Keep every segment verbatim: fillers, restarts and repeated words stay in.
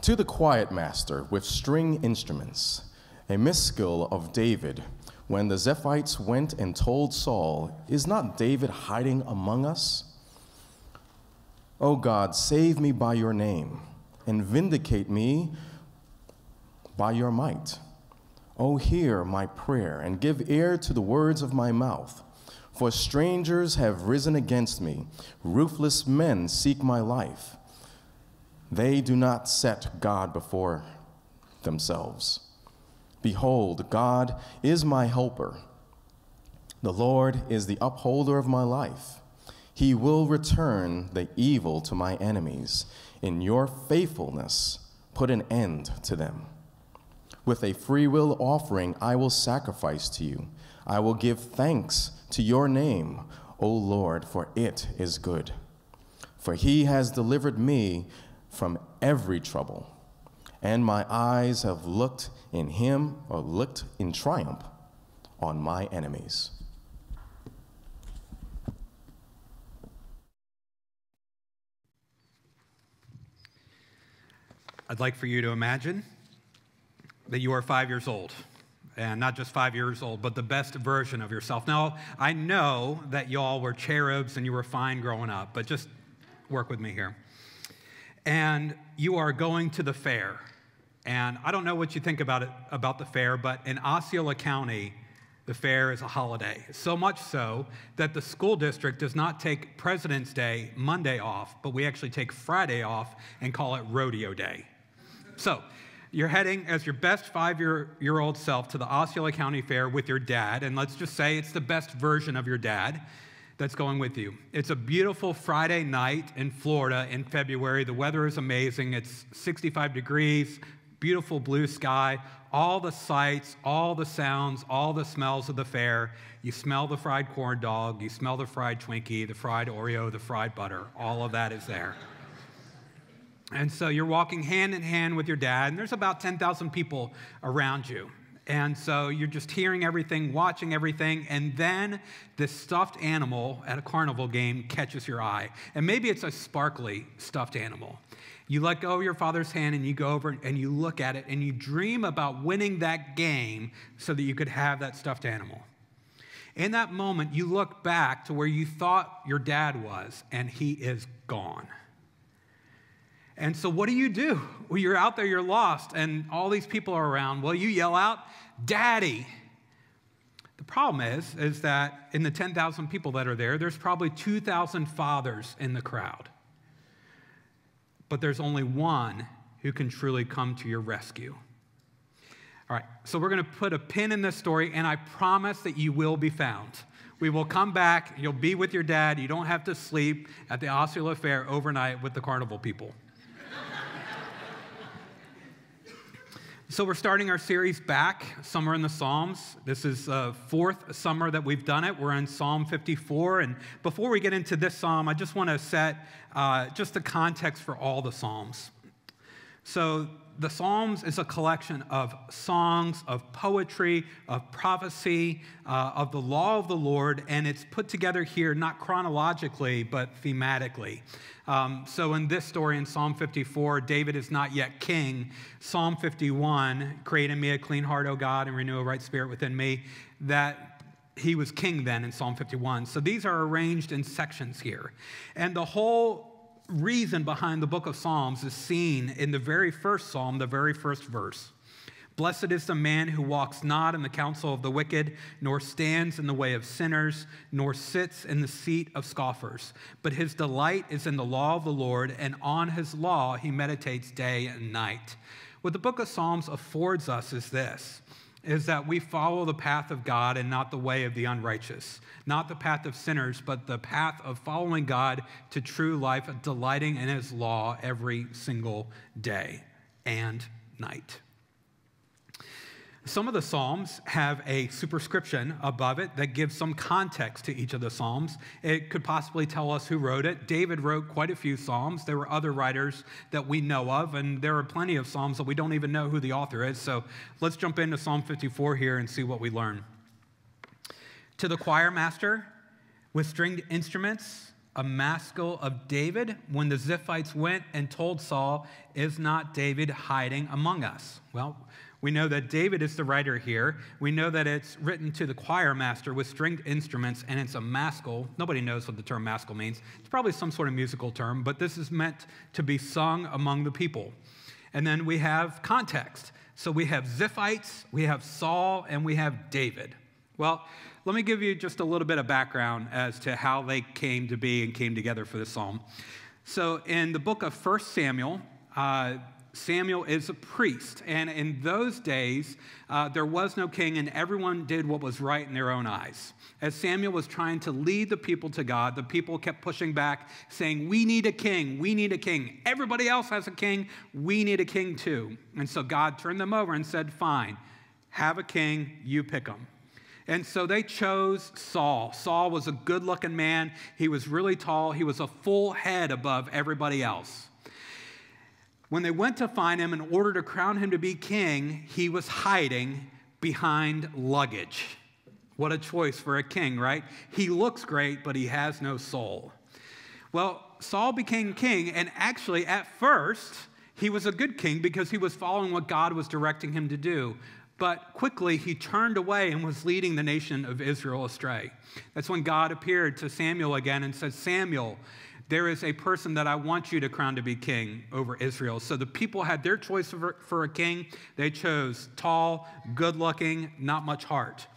To the quiet master with string instruments, a minstrel of David, when the Ziphites went and told Saul, "Is not David hiding among us?" O God, save me by your name, and vindicate me by your might. O hear my prayer, and give ear to the words of my mouth. For strangers have risen against me, ruthless men seek my life. They do not set God before themselves. Behold, God is my helper. The Lord is the upholder of my life. He will return the evil to my enemies. In your faithfulness, put an end to them. With a freewill offering, I will sacrifice to you. I will give thanks to your name, O Lord, for it is good. For he has delivered me from every trouble, and my eyes have looked in him, or looked in triumph on my enemies. I'd like for you to imagine that you are five years old, and not just five years old, but the best version of yourself. Now, I know that y'all were cherubs and you were fine growing up, but just work with me here. And you are going to the fair. And I don't know what you think about it, about the fair, but in Osceola County, the fair is a holiday. So much so that the school district does not take President's Day Monday off, but we actually take Friday off and call it Rodeo Day. So you're heading as your best five-year-old self to the Osceola County Fair with your dad, and let's just say it's the best version of your dad that's going with you. It's a beautiful Friday night in Florida in February. The weather is amazing. It's sixty-five degrees, beautiful blue sky, all the sights, all the sounds, all the smells of the fair. You smell the fried corn dog, you smell the fried Twinkie, the fried Oreo, the fried butter. All of that is there. And so you're walking hand in hand with your dad, and there's about ten thousand people around you. And so you're just hearing everything, watching everything, and then this stuffed animal at a carnival game catches your eye. And maybe it's a sparkly stuffed animal. You let go of your father's hand and you go over and you look at it and you dream about winning that game so that you could have that stuffed animal. In that moment, you look back to where you thought your dad was, and he is gone. And so what do you do? Well, you're out there, you're lost, and all these people are around. Well, you yell out, "Daddy!" The problem is, is that in the ten thousand people that are there, there's probably two thousand fathers in the crowd. But there's only one who can truly come to your rescue. All right, so we're going to put a pin in this story, and I promise that you will be found. We will come back. You'll be with your dad. You don't have to sleep at the Osceola Fair overnight with the carnival people. So we're starting our series back, Summer in the Psalms. This is the fourth summer that we've done it. We're in Psalm fifty-four. And before we get into this psalm, I just want to set uh, just the context for all the psalms. So the Psalms is a collection of songs, of poetry, of prophecy, uh, of the law of the Lord, and it's put together here not chronologically, but thematically. Um, so in this story, in Psalm fifty-four, David is not yet king. Psalm fifty-one, create in me a clean heart, O God, and renew a right spirit within me, that he was king then in Psalm fifty-one. So these are arranged in sections here. And the whole reason behind the book of Psalms is seen in the very first psalm, the very first verse. Blessed is the man who walks not in the counsel of the wicked, nor stands in the way of sinners, nor sits in the seat of scoffers. But his delight is in the law of the Lord, and on his law he meditates day and night. What the book of Psalms affords us is this, is that we follow the path of God and not the way of the unrighteous, not the path of sinners, but the path of following God to true life, delighting in his law every single day and night. Some of the Psalms have a superscription above it that gives some context to each of the Psalms. It could possibly tell us who wrote it. David wrote quite a few Psalms. There were other writers that we know of, and there are plenty of Psalms that we don't even know who the author is. So let's jump into Psalm fifty-four here and see what we learn. To the choir master with stringed instruments, a maskil of David when the Ziphites went and told Saul, is not David hiding among us? Well, we know that David is the writer here. We know that it's written to the choir master with stringed instruments, and it's a maskil. Nobody knows what the term maskil means. It's probably some sort of musical term, but this is meant to be sung among the people. And then we have context. So we have Ziphites, we have Saul, and we have David. Well, let me give you just a little bit of background as to how they came to be and came together for this psalm. So in the book of First Samuel, uh, Samuel is a priest, and in those days, uh, there was no king, and everyone did what was right in their own eyes. As Samuel was trying to lead the people to God, the people kept pushing back, saying, we need a king, we need a king. Everybody else has a king, we need a king too. And so God turned them over and said, fine, have a king, you pick him. And so they chose Saul. Saul was a good-looking man. He was really tall. He was a full head above everybody else. When they went to find him in order to crown him to be king, he was hiding behind luggage. What a choice for a king, right? He looks great, but he has no soul. Well, Saul became king, and actually, at first, he was a good king because he was following what God was directing him to do. But quickly, he turned away and was leading the nation of Israel astray. That's when God appeared to Samuel again and said, Samuel, there is a person that I want you to crown to be king over Israel. So the people had their choice for, for a king. They chose tall, good-looking, not much heart.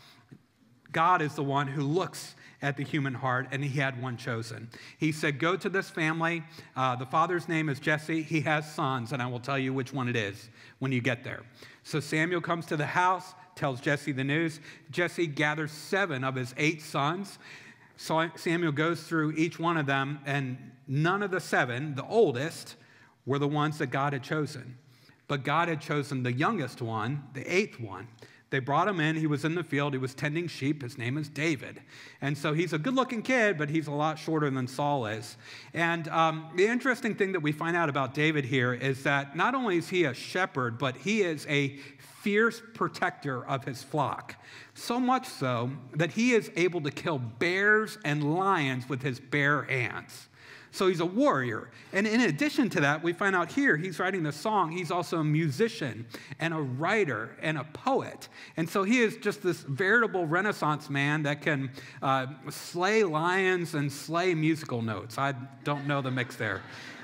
God is the one who looks at the human heart, and he had one chosen. He said, go to this family. Uh, the father's name is Jesse. He has sons, and I will tell you which one it is when you get there. So Samuel comes to the house, tells Jesse the news. Jesse gathers seven of his eight sons. So Samuel goes through each one of them, and none of the seven, the oldest, were the ones that God had chosen. But God had chosen the youngest one, the eighth one. They brought him in. He was in the field. He was tending sheep. His name is David. And so he's a good-looking kid, but he's a lot shorter than Saul is. And um, the interesting thing that we find out about David here is that not only is he a shepherd, but he is a fierce protector of his flock. So much so that he is able to kill bears and lions with his bare hands. So he's a warrior. And in addition to that, we find out here he's writing the song. He's also a musician and a writer and a poet. And so he is just this veritable Renaissance man that can uh, slay lions and slay musical notes. I don't know the mix there.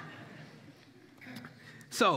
So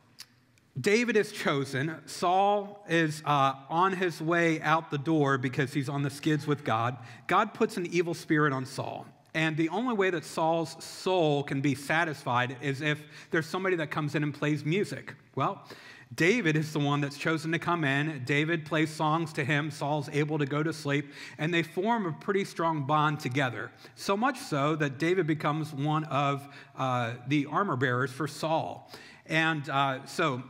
David is chosen. Saul is uh, on his way out the door because he's on the skids with God. God puts an evil spirit on Saul. And the only way that Saul's soul can be satisfied is if there's somebody that comes in and plays music. Well, David is the one that's chosen to come in. David plays songs to him. Saul's able to go to sleep. And they form a pretty strong bond together. So much so that David becomes one of uh, the armor bearers for Saul. And uh, so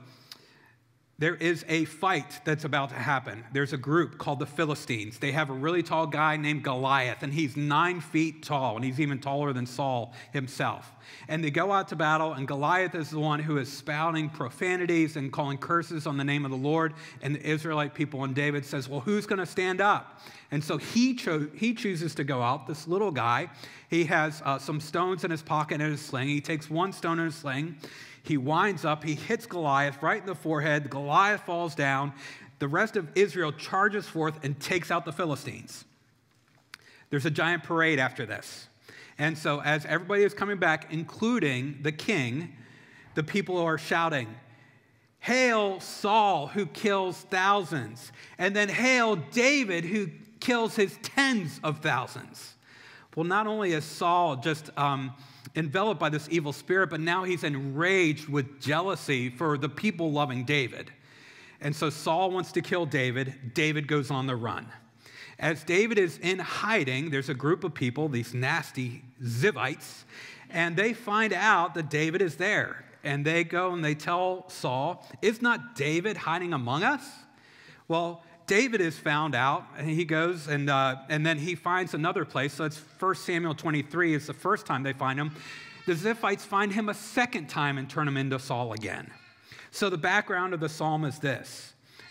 there is a fight that's about to happen. There's a group called the Philistines. They have a really tall guy named Goliath, and he's nine feet tall, and he's even taller than Saul himself. And they go out to battle, and Goliath is the one who is spouting profanities and calling curses on the name of the Lord and the Israelite people. And David says, well, who's going to stand up? And so he, cho- he chooses to go out, this little guy. He has uh, some stones in his pocket and his sling. He takes one stone in his sling. He winds up, he hits Goliath right in the forehead. Goliath falls down. The rest of Israel charges forth and takes out the Philistines. There's a giant parade after this. And so as everybody is coming back, including the king, the people are shouting, hail Saul, who kills thousands. And then hail David, who kills his tens of thousands. Well, not only is Saul just um, enveloped by this evil spirit, but now he's enraged with jealousy for the people loving David. And so Saul wants to kill David. David goes on the run. As David is in hiding, there's a group of people, these nasty Zivites, and they find out that David is there. And they go and they tell Saul, is not David hiding among us? Well, David is found out, and he goes, and uh, and then he finds another place. So it's First Samuel twenty-three is the first time they find him. The Ziphites find him a second time and turn him into Saul again. So the background of the psalm is this.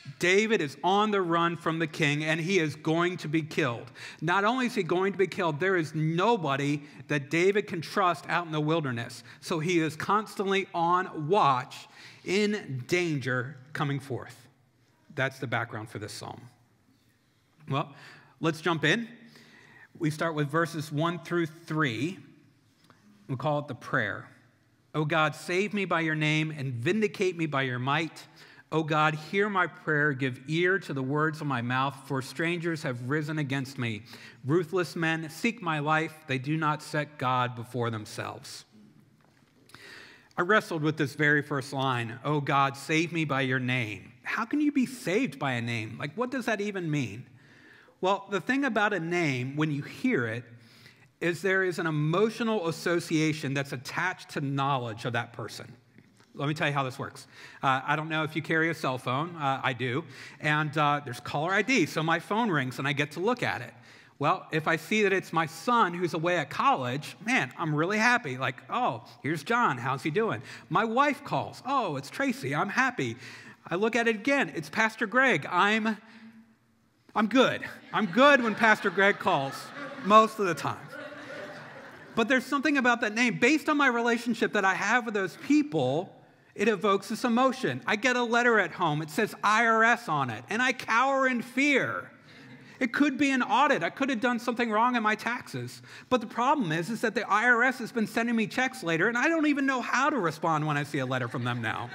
David is on the run from the king, and he is going to be killed. Not only is he going to be killed, there is nobody that David can trust out in the wilderness. So he is constantly on watch, in danger, coming forth. That's the background for this psalm. Well, let's jump in. We start with verses one through three. We call it the prayer. O God, save me by your name and vindicate me by your might. O God, hear my prayer, give ear to the words of my mouth, for strangers have risen against me. Ruthless men seek my life, they do not set God before themselves. I wrestled with this very first line, O God, save me by your name. How can you be saved by a name? Like, what does that even mean? Well, the thing about a name, when you hear it, is there is an emotional association that's attached to knowledge of that person. Let me tell you how this works. Uh, I don't know if you carry a cell phone. Uh, I do. And uh, there's caller I D, so my phone rings and I get to look at it. Well, if I see that it's my son who's away at college, man, I'm really happy. Like, oh, here's John. How's he doing? My wife calls. Oh, it's Tracy. I'm happy. I look at it again. It's Pastor Greg. I'm, I'm good. I'm good when Pastor Greg calls most of the time. But there's something about that name. Based on my relationship that I have with those people, it evokes this emotion. I get a letter at home. It says I R S on it, and I cower in fear. It could be an audit. I could have done something wrong in my taxes. But the problem is, is that the I R S has been sending me checks later, and I don't even know how to respond when I see a letter from them now.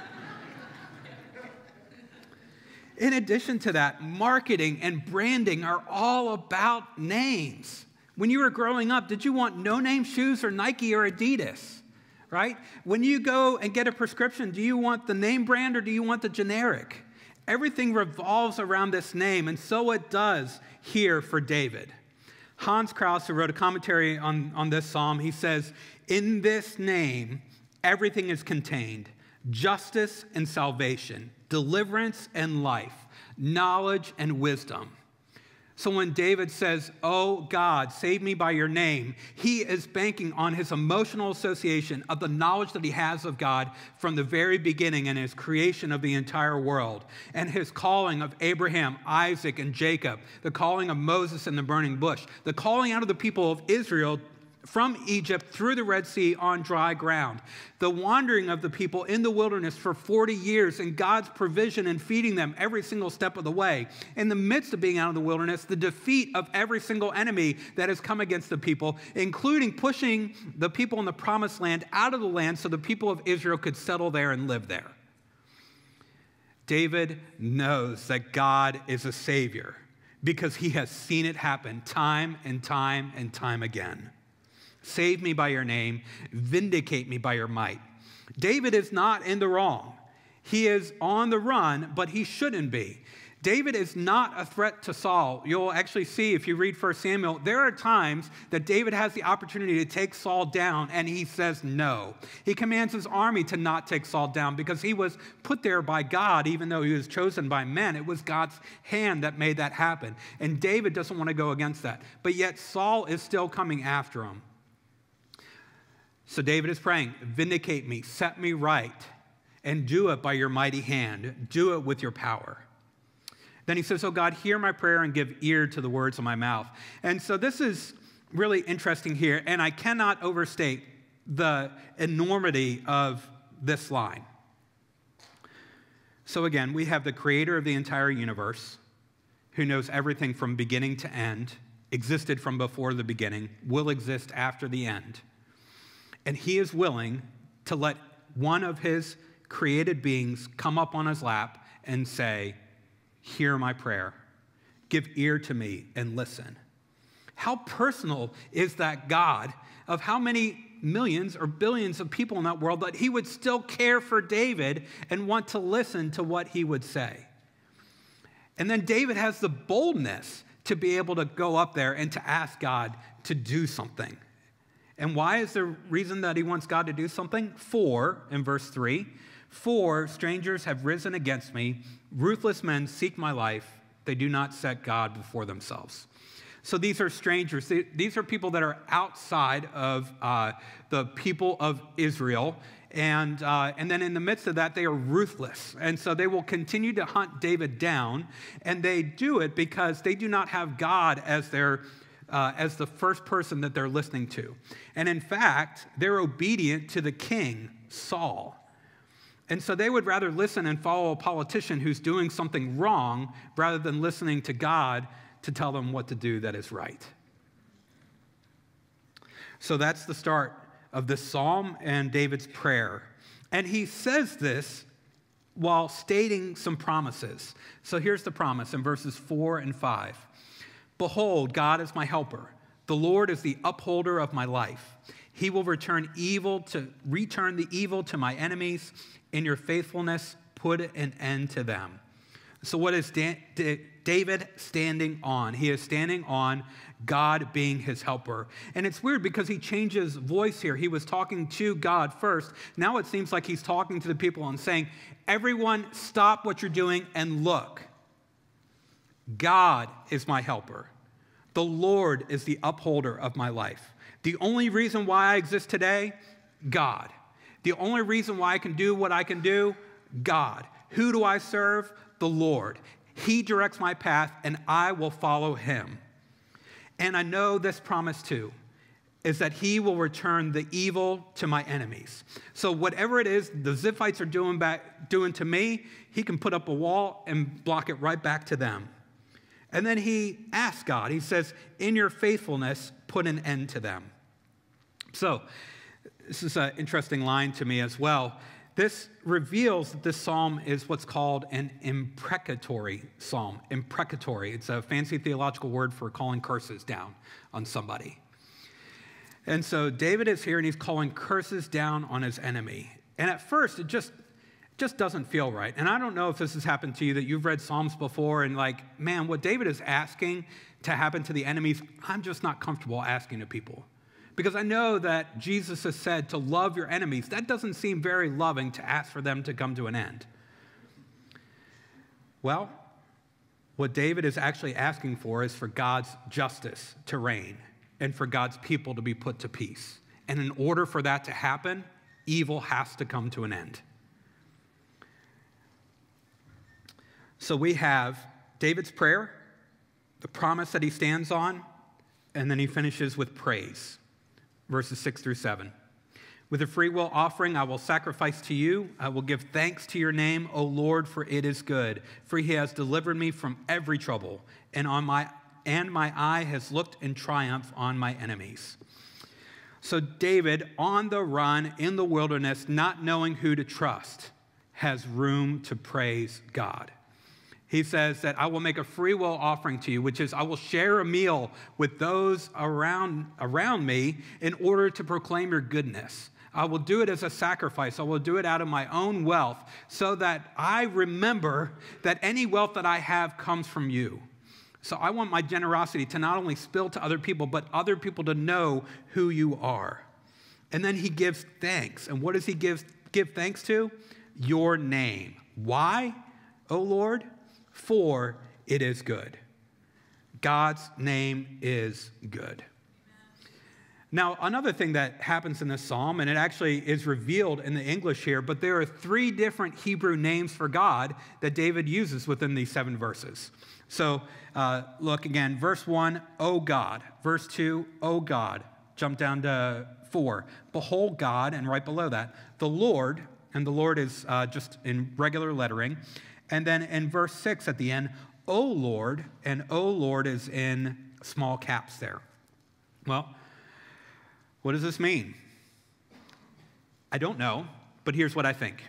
In addition to that, marketing and branding are all about names. When you were growing up, did you want no-name shoes or Nike or Adidas? Right? When you go and get a prescription, do you want the name brand or do you want the generic? Everything revolves around this name, and so it does here for David. Hans Krauss, who wrote a commentary on, on this psalm, he says, in this name, everything is contained. Justice and salvation, deliverance and life, knowledge and wisdom. So when David says, oh God, save me by your name, he is banking on his emotional association of the knowledge that he has of God from the very beginning and his creation of the entire world, and his calling of Abraham, Isaac, and Jacob, the calling of Moses in the burning bush, the calling out of the people of Israel from Egypt through the Red Sea on dry ground, the wandering of the people in the wilderness for forty years and God's provision in feeding them every single step of the way. In the midst of being out of the wilderness, the defeat of every single enemy that has come against the people, including pushing the people in the promised land out of the land so the people of Israel could settle there and live there. David knows that God is a savior because he has seen it happen time and time and time again. Save me by your name, vindicate me by your might. David is not in the wrong. He is on the run, but he shouldn't be. David is not a threat to Saul. You'll actually see if you read First Samuel, there are times that David has the opportunity to take Saul down, and he says no. He commands his army to not take Saul down because he was put there by God, even though he was chosen by men. It was God's hand that made that happen. And David doesn't want to go against that. But yet Saul is still coming after him. So David is praying, vindicate me, set me right, and do it by your mighty hand. Do it with your power. Then he says, oh God, hear my prayer and give ear to the words of my mouth. And so this is really interesting here, and I cannot overstate the enormity of this line. So again, we have the creator of the entire universe who knows everything from beginning to end, existed from before the beginning, will exist after the end. And he is willing to let one of his created beings come up on his lap and say, hear my prayer, give ear to me and listen. How personal is that God of how many millions or billions of people in that world that he would still care for David and want to listen to what he would say? And then David has the boldness to be able to go up there and to ask God to do something. And why is the reason that he wants God to do something? For, in verse three, for strangers have risen against me. Ruthless men seek my life. They do not set God before themselves. So these are strangers. These are people that are outside of uh, the people of Israel. And, uh, and then in the midst of that, they are ruthless. And so they will continue to hunt David down. And they do it because they do not have God as their uh, as the first person that they're listening to. And in fact, they're obedient to the king, Saul. And so they would rather listen and follow a politician who's doing something wrong rather than listening to God to tell them what to do that is right. So that's the start of this psalm and David's prayer. And he says this while stating some promises. So here's the promise in verses four and five. Behold, God is my helper. The Lord is the upholder of my life. He will return evil to return the evil to my enemies. In your faithfulness, put an end to them. So what is Dan- D- David standing on? He is standing on God being his helper. And it's weird because he changes voice here. He was talking to God first. Now it seems like he's talking to the people and saying, everyone stop what you're doing and look. God is my helper. The Lord is the upholder of my life. The only reason why I exist today, God. The only reason why I can do what I can do, God. Who do I serve? The Lord. He directs my path, and I will follow him. And I know this promise too, is that he will return the evil to my enemies. So whatever it is the Ziphites are doing back, doing to me, he can put up a wall and block it right back to them. And then he asks God, he says, in your faithfulness, put an end to them. So this is an interesting line to me as well. This reveals that this psalm is what's called an imprecatory psalm. Imprecatory. It's a fancy theological word for calling curses down on somebody. And so David is here and he's calling curses down on his enemy. And at first, it just, just doesn't feel right. And I don't know if this has happened to you, that you've read Psalms before and like, man, what David is asking to happen to the enemies, I'm just not comfortable asking to people. Because I know that Jesus has said to love your enemies. That doesn't seem very loving to ask for them to come to an end. Well, what David is actually asking for is for God's justice to reign and for God's people to be put to peace. And in order for that to happen, evil has to come to an end. So we have David's prayer, the promise that he stands on, and then he finishes with praise. Verses six through seven. With a freewill offering, I will sacrifice to you. I will give thanks to your name, O Lord, for it is good. For he has delivered me from every trouble, and on my and my eye has looked in triumph on my enemies. So David, on the run in the wilderness, not knowing who to trust, has room to praise God. He says that I will make a free will offering to you, which is I will share a meal with those around, around me in order to proclaim your goodness. I will do it as a sacrifice. I will do it out of my own wealth so that I remember that any wealth that I have comes from you. So I want my generosity to not only spill to other people, but other people to know who you are. And then he gives thanks. And what does he give, give thanks to? Your name. Why, O Lord? For it is good. God's name is good. Now, another thing that happens in this psalm, and it actually is revealed in the English here, but there are three different Hebrew names for God that David uses within these seven verses. So uh, look again, verse one, O God. Verse two, O God. Jump down to four. Behold God, and right below that, the Lord, and the Lord is uh, just in regular lettering. And then in verse six at the end, O Lord, and O Lord is in small caps there. Well, what does this mean? I don't know, but here's what I think.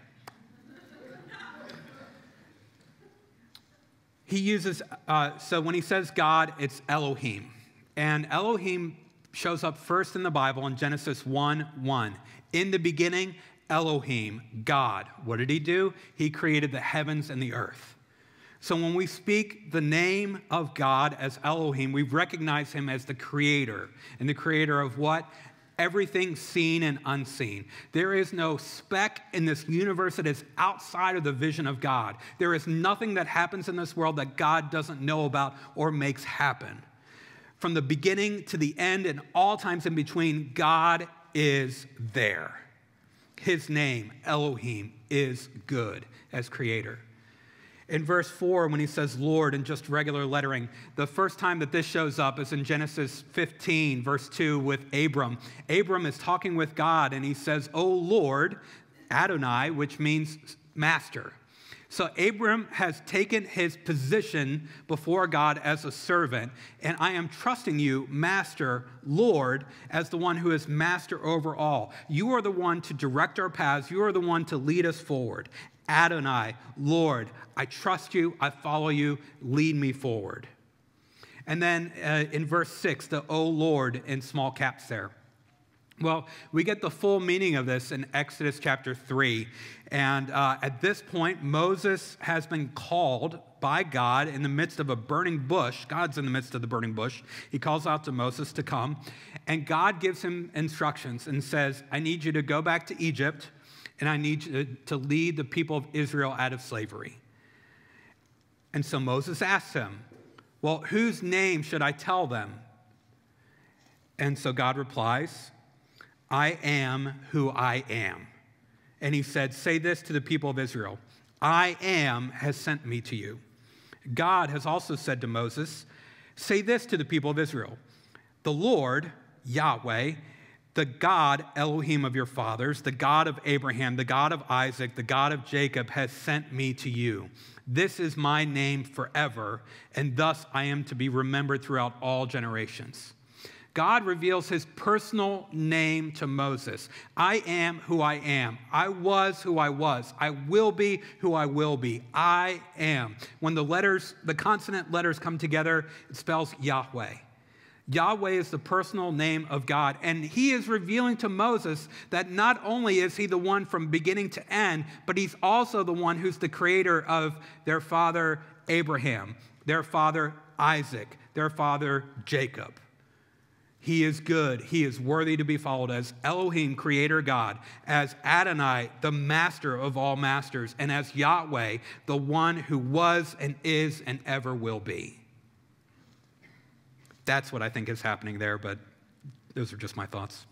He uses, uh, so when he says God, it's Elohim. And Elohim shows up first in the Bible in Genesis one one. In the beginning, Elohim, God. What did he do? He created the heavens and the earth. So when we speak the name of God as Elohim, we recognize him as the creator. And the creator of what? Everything seen and unseen. There is no speck in this universe that is outside of the vision of God. There is nothing that happens in this world that God doesn't know about or makes happen. from the beginning to the end and all times in between, God is there. His name, Elohim, is good as creator. In verse four, when he says Lord in just regular lettering, the first time that this shows up is in Genesis fifteen, verse two, with Abram. Abram is talking with God, and he says, "O Lord," Adonai, which means master. So Abram has taken his position before God as a servant, and I am trusting you, Master, Lord, as the one who is master over all. You are the one to direct our paths. You are the one to lead us forward. Adonai, Lord, I trust you, I follow you, lead me forward. And then uh, in verse six, the O Lord in small caps there. Well, we get the full meaning of this in Exodus chapter three. And uh, at this point, Moses has been called by God in the midst of a burning bush. God's in the midst of the burning bush. He calls out to Moses to come. And God gives him instructions and says, I need you to go back to Egypt, and I need you to, to lead the people of Israel out of slavery. And so Moses asks him, well, whose name should I tell them? And so God replies, I am who I am. And he said, say this to the people of Israel, I am has sent me to you. God has also said to Moses, say this to the people of Israel, the Lord, Yahweh, the God, Elohim of your fathers, the God of Abraham, the God of Isaac, the God of Jacob has sent me to you. This is my name forever, and thus I am to be remembered throughout all generations. God reveals his personal name to Moses. I am who I am. I was who I was. I will be who I will be. I am. When the letters, the consonant letters come together, it spells Yahweh. Yahweh is the personal name of God, and he is revealing to Moses that not only is he the one from beginning to end, but he's also the one who's the creator of their father Abraham, their father Isaac, their father Jacob. He is good. He is worthy to be followed as Elohim, creator God, as Adonai, the master of all masters, and as Yahweh, the one who was and is and ever will be. That's what I think is happening there, but those are just my thoughts.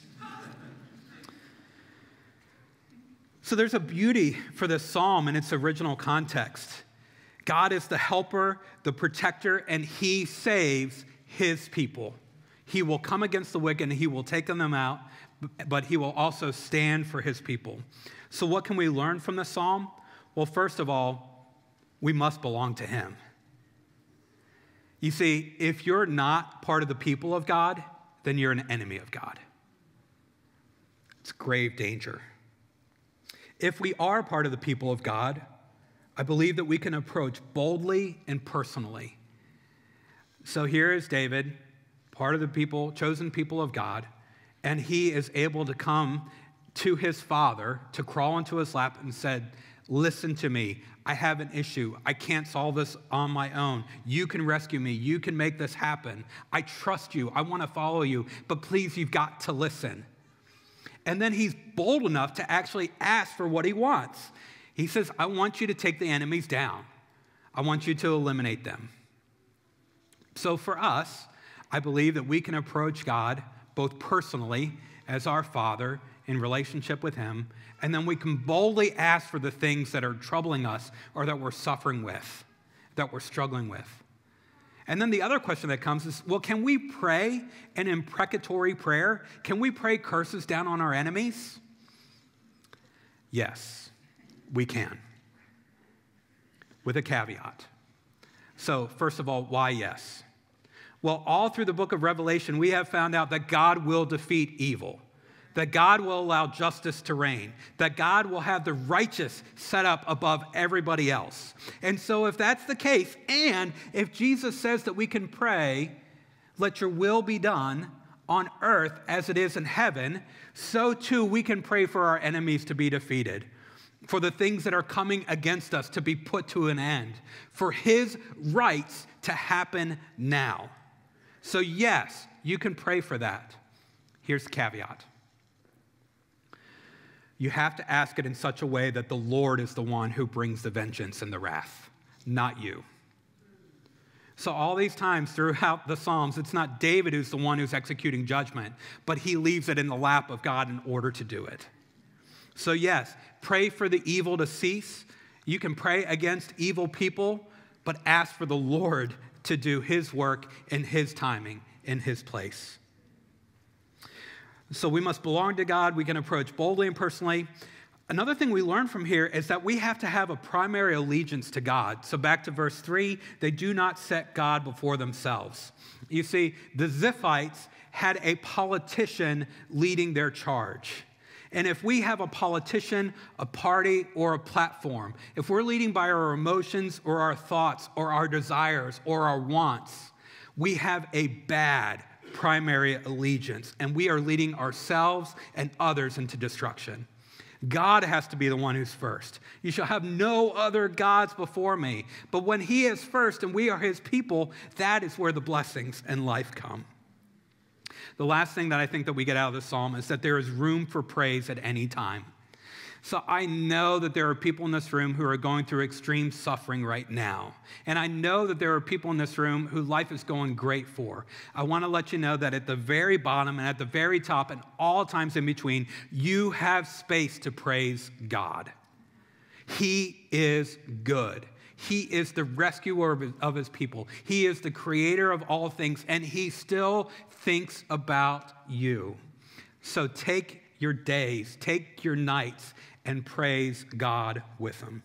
So there's a beauty for this psalm in its original context. God is the helper, the protector, and he saves his people. He will come against the wicked and he will take them out, but he will also stand for his people. So what can we learn from this psalm? Well, first of all, we must belong to him. You see, if you're not part of the people of God, then you're an enemy of God. It's grave danger. If we are part of the people of God, I believe that we can approach boldly and personally. So here is David, part of the people, chosen people of God, and he is able to come to his father, to crawl into his lap and said, listen to me. I have an issue. I can't solve this on my own. You can rescue me. You can make this happen. I trust you. I want to follow you, but please, you've got to listen. And then he's bold enough to actually ask for what he wants. He says, I want you to take the enemies down. I want you to eliminate them. So for us, I believe that we can approach God both personally as our Father in relationship with him, and then we can boldly ask for the things that are troubling us or that we're suffering with, that we're struggling with. And then the other question that comes is, well, can we pray an imprecatory prayer? Can we pray curses down on our enemies? Yes, we can, with a caveat. So first of all, why yes? Well, all through the book of Revelation, we have found out that God will defeat evil, that God will allow justice to reign, that God will have the righteous set up above everybody else. And so if that's the case, and if Jesus says that we can pray, let your will be done on earth as it is in heaven, so too we can pray for our enemies to be defeated, for the things that are coming against us to be put to an end, for his rights to happen now. So yes, you can pray for that. Here's the caveat. You have to ask it in such a way that the Lord is the one who brings the vengeance and the wrath, not you. So all these times throughout the Psalms, it's not David who's the one who's executing judgment, but he leaves it in the lap of God in order to do it. So yes, pray for the evil to cease. You can pray against evil people, but ask for the Lord to do his work in his timing, in his place. So we must belong to God. We can approach boldly and personally. Another thing we learn from here is that we have to have a primary allegiance to God. So back to verse three, they do not set God before themselves. You see, the Ziphites had a politician leading their charge. And if we have a politician, a party, or a platform, if we're leading by our emotions or our thoughts or our desires or our wants, we have a bad primary allegiance, and we are leading ourselves and others into destruction. God has to be the one who's first. You shall have no other gods before me. But when he is first and we are his people, that is where the blessings and life come. The last thing that I think that we get out of this psalm is that there is room for praise at any time. So I know that there are people in this room who are going through extreme suffering right now. And I know that there are people in this room who life is going great for. I want to let you know that at the very bottom and at the very top and all times in between, you have space to praise God. He is good. He is the rescuer of his, of his people. He is the creator of all things, and he still thinks about you. So take your days, take your nights, and praise God with them.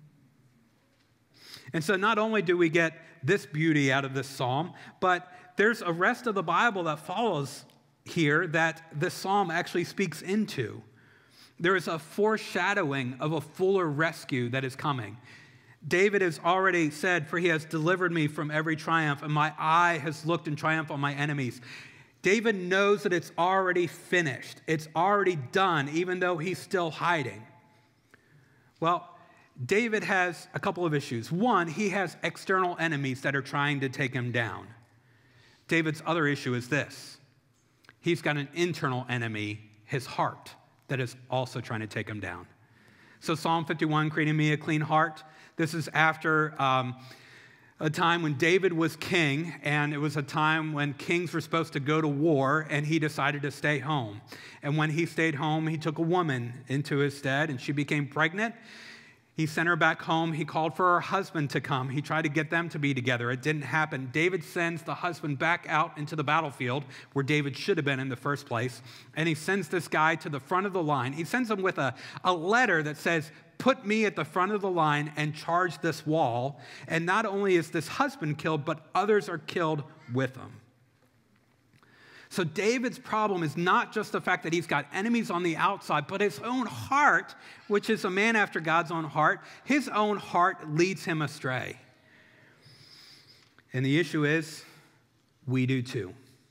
And so not only do we get this beauty out of this psalm, but there's a rest of the Bible that follows here that this psalm actually speaks into. There is a foreshadowing of a fuller rescue that is coming. David has already said, "For he has delivered me from every triumph, and my eye has looked in triumph on my enemies." David knows that it's already finished. It's already done, even though he's still hiding. Well, David has a couple of issues. One, he has external enemies that are trying to take him down. David's other issue is this. He's got an internal enemy, his heart, that is also trying to take him down. So Psalm fifty-one, creating me a clean heart. This is after um, a time when David was king, and it was a time when kings were supposed to go to war, and he decided to stay home. And when he stayed home, he took a woman into his stead, and she became pregnant. He sent her back home. He called for her husband to come. He tried to get them to be together. It didn't happen. David sends the husband back out into the battlefield, where David should have been in the first place, and he sends this guy to the front of the line. He sends him with a, a letter that says, "Put me at the front of the line and charge this wall." And not only is this husband killed, but others are killed with him. So David's problem is not just the fact that he's got enemies on the outside, but his own heart, which is a man after God's own heart, his own heart leads him astray. And the issue is, we do too.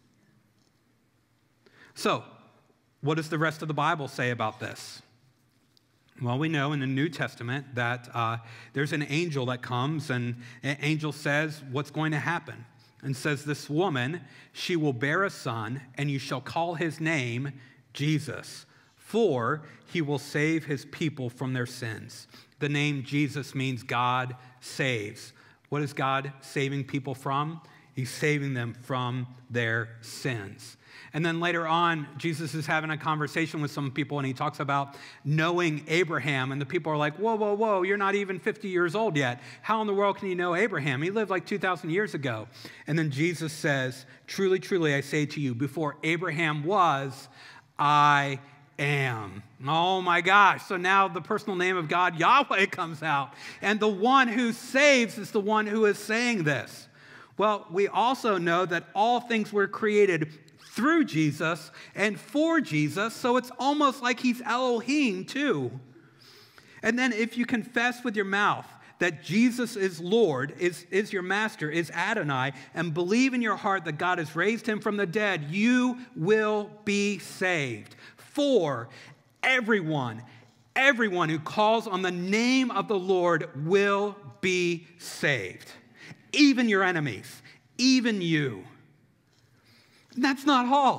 So, what does the rest of the Bible say about this? Well, we know in the New Testament that uh, there's an angel that comes, and an angel says what's going to happen. And says, "This woman, she will bear a son, and you shall call his name Jesus, for he will save his people from their sins." The name Jesus means God saves. What is God saving people from? He's saving them from their sins. And then later on, Jesus is having a conversation with some people, and he talks about knowing Abraham. And the people are like, whoa, whoa, whoa, you're not even fifty years old yet. How in the world can you know Abraham? He lived like two thousand years ago. And then Jesus says, "Truly, truly, I say to you, before Abraham was, I am." Oh my gosh. So now the personal name of God, Yahweh, comes out. And the one who saves is the one who is saying this. Well, we also know that all things were created through Jesus and for Jesus, so it's almost like he's Elohim too. And then if you confess with your mouth that Jesus is Lord, is, is your master, is Adonai, and believe in your heart that God has raised him from the dead, you will be saved. For everyone, everyone who calls on the name of the Lord will be saved. Even your enemies, even you. That's not all.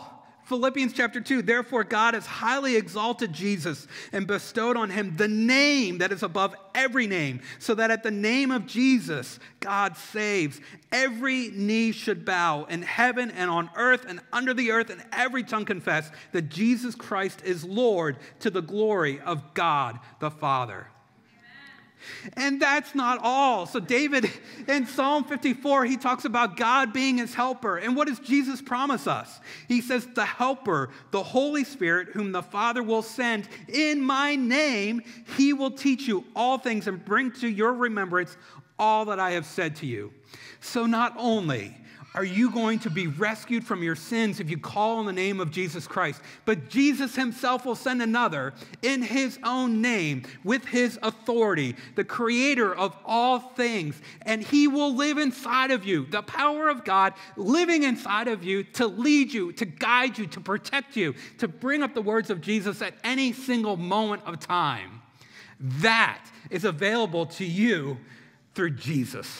Philippians chapter two, therefore God has highly exalted Jesus and bestowed on him the name that is above every name, so that at the name of Jesus, God saves. Every knee should bow in heaven and on earth and under the earth, and every tongue confess that Jesus Christ is Lord, to the glory of God the Father. And that's not all. So David, in Psalm fifty-four, he talks about God being his helper. And what does Jesus promise us? He says, the helper, the Holy Spirit, whom the Father will send in my name, he will teach you all things and bring to your remembrance all that I have said to you. So not only are you going to be rescued from your sins if you call on the name of Jesus Christ, but Jesus himself will send another in his own name with his authority, the creator of all things, and he will live inside of you, the power of God living inside of you to lead you, to guide you, to protect you, to bring up the words of Jesus at any single moment of time. That is available to you through Jesus.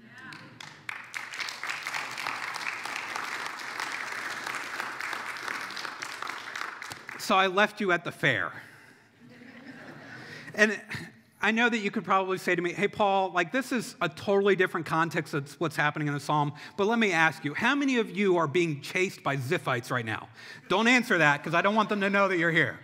So I left you at the fair. And I know that you could probably say to me, hey, Paul, like this is a totally different context of what's happening in the psalm. But let me ask you, how many of you are being chased by Ziphites right now? Don't answer that because I don't want them to know that you're here.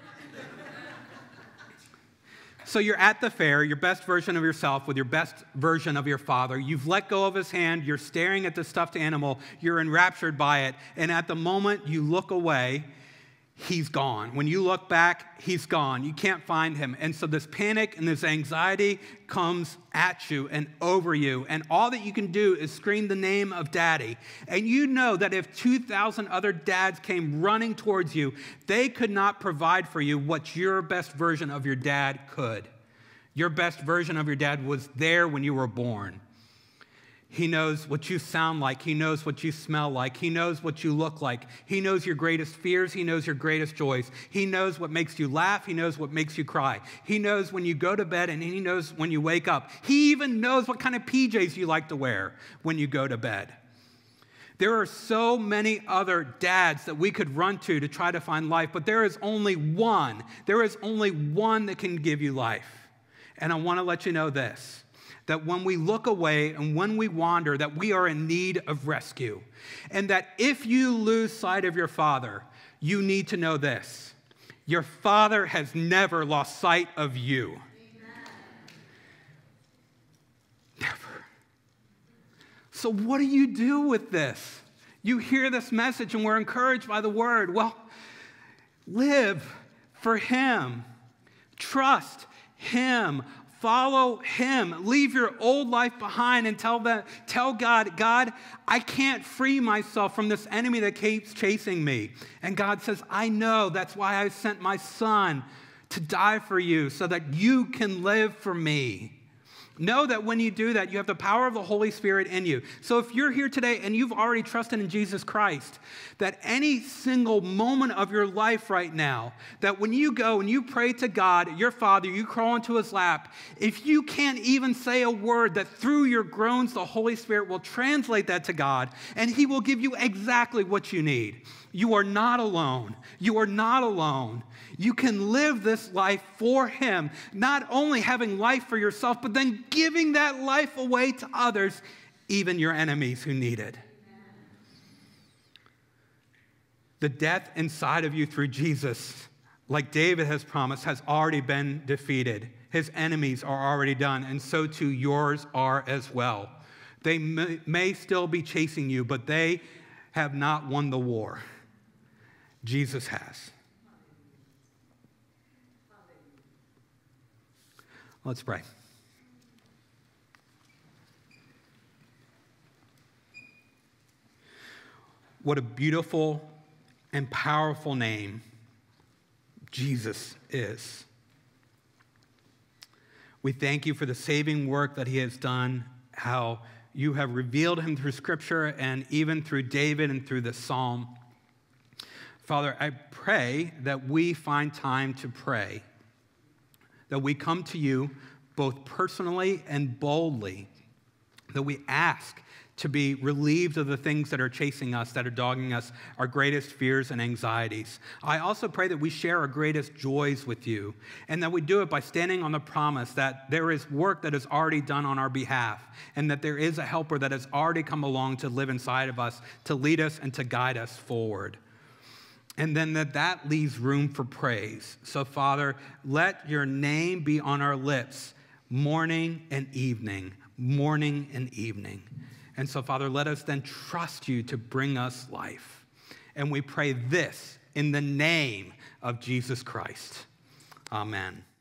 So you're at the fair, your best version of yourself with your best version of your father. You've let go of his hand. You're staring at the stuffed animal. You're enraptured by it. And at the moment you look away, he's gone. When you look back, he's gone. You can't find him. And so this panic and this anxiety comes at you and over you. And all that you can do is scream the name of Daddy. And you know that if two thousand other dads came running towards you, they could not provide for you what your best version of your dad could. Your best version of your dad was there when you were born. He knows what you sound like. He knows what you smell like. He knows what you look like. He knows your greatest fears. He knows your greatest joys. He knows what makes you laugh. He knows what makes you cry. He knows when you go to bed, and he knows when you wake up. He even knows what kind of P Js you like to wear when you go to bed. There are so many other dads that we could run to to try to find life, but there is only one. There is only one that can give you life. And I want to let you know this, that when we look away and when we wander, that we are in need of rescue. And that if you lose sight of your Father, you need to know this: your Father has never lost sight of you. Amen. Never. So what do you do with this? You hear this message and we're encouraged by the word. Well, live for him. Trust him. Follow him. Leave your old life behind and tell, the, tell God, God, I can't free myself from this enemy that keeps chasing me. And God says, I know. That's why I sent my son to die for you so that you can live for me. Know that when you do that, you have the power of the Holy Spirit in you. So if you're here today and you've already trusted in Jesus Christ, that any single moment of your life right now, that when you go and you pray to God, your Father, you crawl into his lap, if you can't even say a word, that through your groans, the Holy Spirit will translate that to God, and he will give you exactly what you need. You are not alone. You are not alone. You can live this life for him, not only having life for yourself, but then giving that life away to others, even your enemies who need it. The death inside of you through Jesus, like David has promised, has already been defeated. His enemies are already done, and so too yours are as well. They may, may still be chasing you, but they have not won the war. Jesus has. Let's pray. What a beautiful and powerful name Jesus is. We thank you for the saving work that he has done, how you have revealed him through Scripture and even through David and through the Psalm. Father, I pray that we find time to pray, that we come to you both personally and boldly, that we ask to be relieved of the things that are chasing us, that are dogging us, our greatest fears and anxieties. I also pray that we share our greatest joys with you, and that we do it by standing on the promise that there is work that is already done on our behalf, and that there is a helper that has already come along to live inside of us, to lead us and to guide us forward. And then that that leaves room for praise. So, Father, let your name be on our lips morning and evening, morning and evening. And so, Father, let us then trust you to bring us life. And we pray this in the name of Jesus Christ. Amen.